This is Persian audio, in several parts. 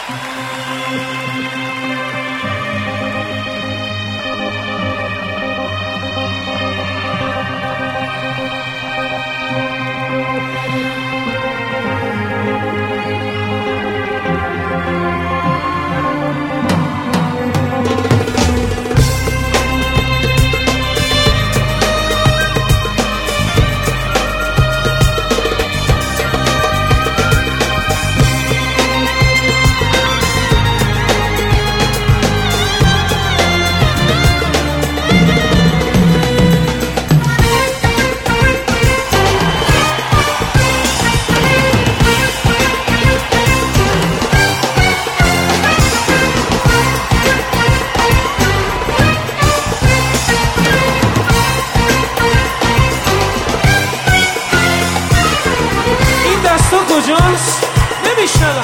کجاست؟ نمیشنوم.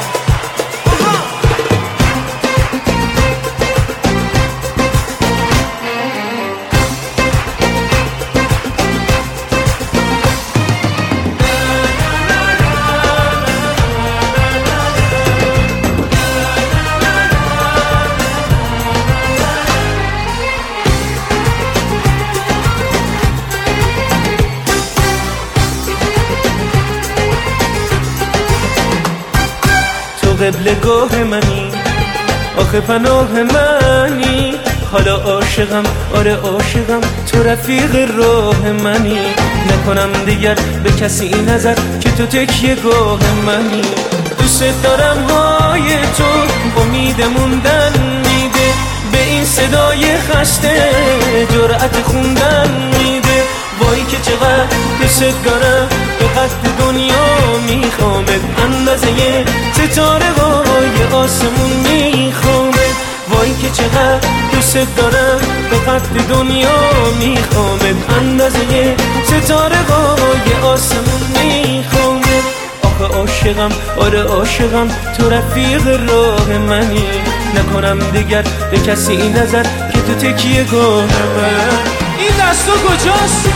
قبلگاه منی، آخه پناه منی، حالا عاشقم، آره عاشقم، تو رفیق راه منی. نکنم دیگر به کسی نظر که تو تکیه گاه منی. دوست دارم های تو امید موندن میده، به این صدای خسته جرأت خوندن میده. وای که چقدر دوست دارم، به قد دنیا میخوامت، اندازه ستاره های آسمون میخوامت. وای که چقدر دوست دارم، به قد دنیا میخوامت، اندازه ستاره های آسمون میخوامت. آخه عاشقم، آره عاشقم، تو رفیق راه منی. نکنم دیگر به کسی نظر که تو تکیه گاه من. این دستو کجاست؟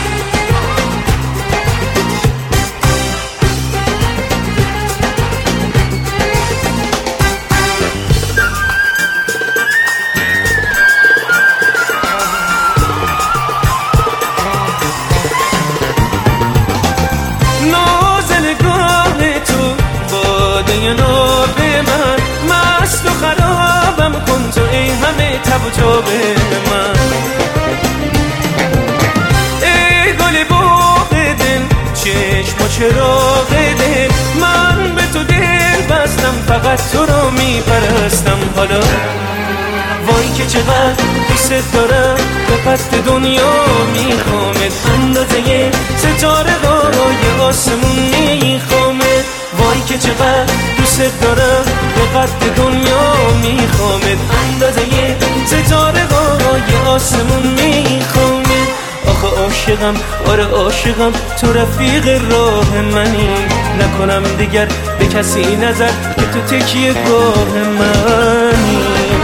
ناب من مست و خرابم کن تو، ای همه تب و تاب من. ای گل باغ دل، چشم و چراغ دل، من به تو دل بستم، فقط تو رو میپرستم. حالا وای که چقدر دوست دارم، به قد دنیا میخوامت، اندازه ستاره های آسمون میخوامت. وای که چقدر دوست دارم، به قد دنیا میخوامت، اندازه ستاره های آسمون میخوامت. آخه عاشقم، آره عاشقم، تو رفیق راه منی. نکنم دیگر به کسی نظر که تو تکیه گاه منی.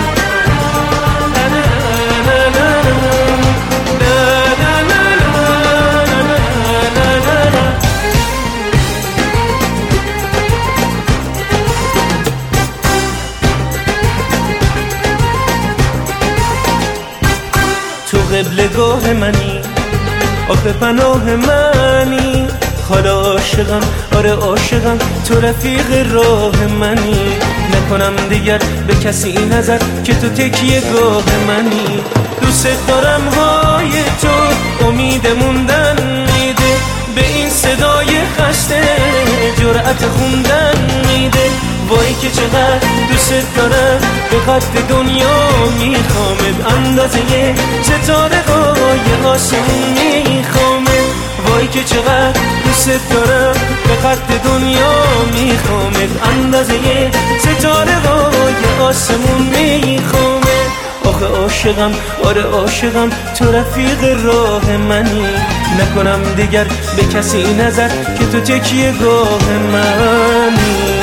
قبلگاه منی، آخه پناه منی، حالا عاشقم، آره عاشقم، تو رفیق راه منی. نکنم دیگر به کسی نظر که تو تکیه گاه منی. دوست دارم های تو امید موندن میده، به این صدای خسته جرأت خوندن میده. وای که چقدر دوست دارم، به قد دنیا میخوامت، اندازه ستاره های آسمون میخوامت. وای که چقدر دوست دارم، به قد دنیا میخوامت، اندازه ستاره های آسمون میخوامت. آخه عاشقم، آره عاشقم، تو رفیق راه منی. نکنم دیگر به کسی نظر که تو تکیه گاه منی.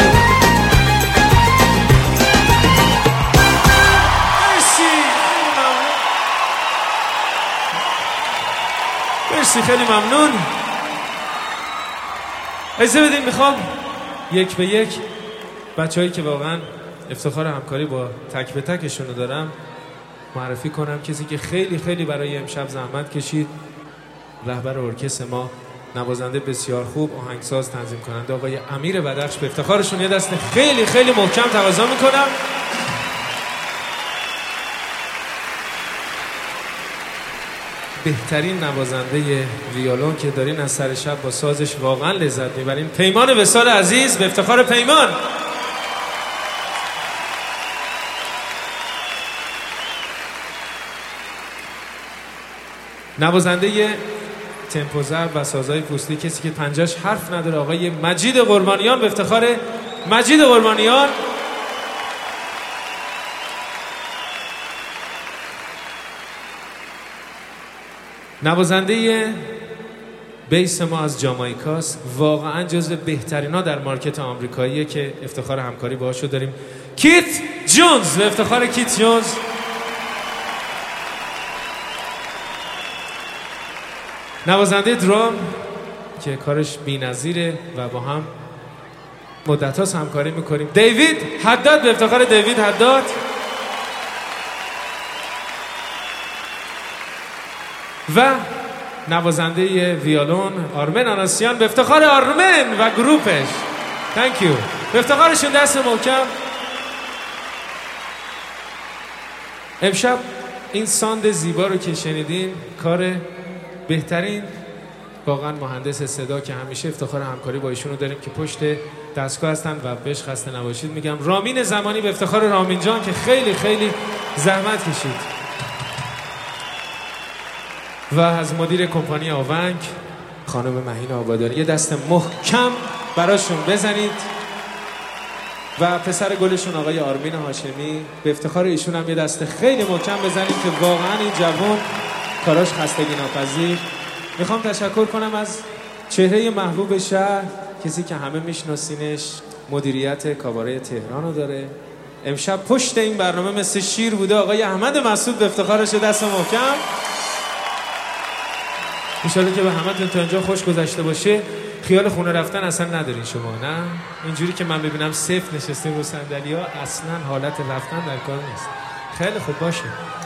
مرسی، خیلی ممنون. اجازه بدین میخوام یک به یک بچه‌هایی که واقعا افتخار همکاری با تک به تکشون رو دارم معرفی کنم کسی که خیلی خیلی برای امشب زحمت کشید، رهبر ارکستر ما، نوازنده بسیار خوب، آهنگساز، تنظیم کننده آقای امیر بدخش. به افتخارشون یه دست خیلی خیلی محکم تقاضا میکنم. بهترین نوازنده ویولون که دارین از سر شب با سازش واقعا لذت میبرین، پیمان وصال عزیز. به افتخار پیمان. نوازنده تمپو ضرب و سازهای پوستی، کسی که پنجاش حرف نداره، آقای مجید قربانیان. به افتخار مجید قربانیان. نوازنده بیس ما از جامائیکاست، واقعا جزو بهترینا در مارکت آمریکاییه که افتخار همکاری باهاشو داریم، کیت جونز. به افتخار کیت جونز. نوازنده درام که کارش بی‌نظیره و با هم مدت‌هاست همکاری میکنیم، دیوید حداد. به افتخار دیوید حداد. و نوازنده ویولون آرمن آناسیان. به افتخار آرمن و گروپش. تانک یو. به افتخارشون دست محکم. امشب این ساند زیبا رو که شنیدین کار بهترین واقعا مهندس صدا که همیشه افتخار همکاری با ایشون رو داریم که پشت دستگاه هستن و بهش خسته نباشید میگم، رامین زمانی. به افتخار رامین جان که خیلی خیلی زحمت کشید. و از مدیر کمپانی آونگ خانم مهین آبادانی یه دست محکم براشون بزنید. و پسر گلشون آقای آرمین هاشمی، به افتخار ایشون هم یه دست خیلی محکم بزنید که واقعا این جوان کاراش خستگی ناپذیر. میخوام تشکر کنم از چهره محبوب شهر، کسی که همه میشناسینش، مدیریت کاباره تهران رو داره. امشب پشت این برنامه مثل شیر بوده آقای احمد مسعود. به افتخارش دست محکم. انشالله که به همتون تا اینجا خوش گذشته باشه. خیال خونه رفتن اصلا ندارین شما، نه؟ اینجوری که من ببینم صفر نشستیم رو صندلی‌ها، اصلا حالت رفتن در کار نیست. خیلی خوب باشه.